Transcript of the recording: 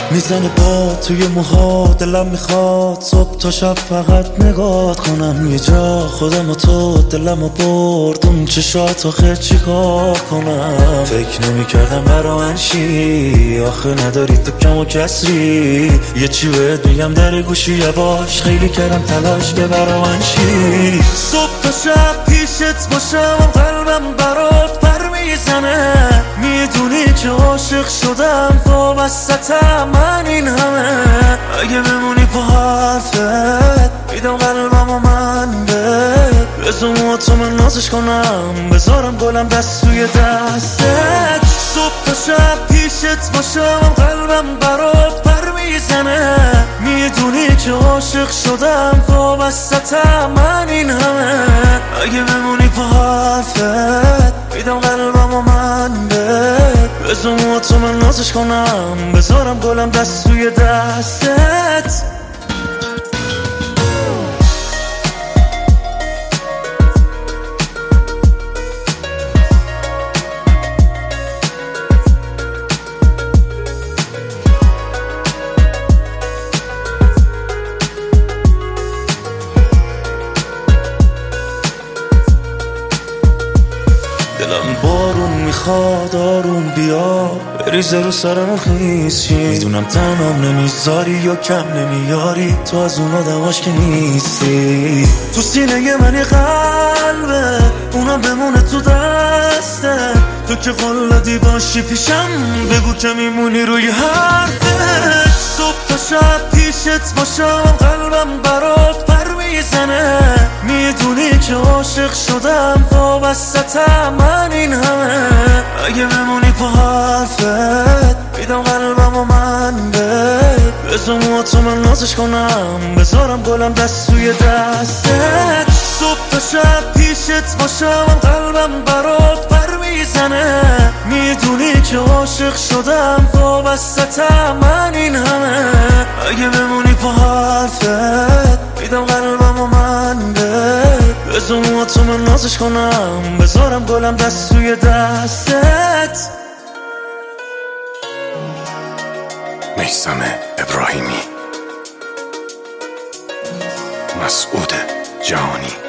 میزنه باد توی موها، دلم میخواد صبح تا شب فقط نگاه کنم. یه جا خودم و تو دلمو برد اون چشات آخه چیکار کنم. فکر نمیکردم برا من شی، آخه نداری تو کم و کسری. یه چی بهت میگم در گوشی یواش، خیلی کردم تلاش که برا من شی. صبح تا شب پیشت باشم، قلبم برات پر میزنه. میدونی که عاشق شدم، وابستم من این همه. اگه بمونی پا حرفت، میدم قلبم و من بهت. بزن تو من نازش کنم، بذارم گلم دست توی دستت. صبح تا شب پیشت باشم، قلبم برات پر میزنه. میدونی که عاشق شدم، وابستم من این همه. اگه بمونی پا حرفت، میدم قلبم و من بهت. بزن تو من نازش کنم، بذارم گلم دست توی دستت. دلم بارون میخواد آروم بیا، بریزه رو سرم خیس. میدونم تنام نمیذاری یا کم نمیاری، تو از اون آدماش که نیستی. تو سینه من یه قلبه، اونم بمونه تو دسته. تو که قلدی باشی پیشم، بگو که میمونی روی حرفت. صبح تا شب پیشت باشم، قلبم برات پر میزنه. میدونی که عاشق شدم، وابستم من این همه. اگه بمونی پا حرفت، میدم قلبم و من بهت. بزن تو من نازش کنم، بذارم گلم دست توی دستت. صبح تا شب پیشت باشم، قلبم برات پر میزنه. میدونی که عاشق شدم، وابستم من این همه. اگه بمونی پا حرفت، میدم قلبم و من بهت. بزن تو من نازش کنم، بذارم گلم دست توی دستت. میثم ابراهیمی، مسعود جهانی.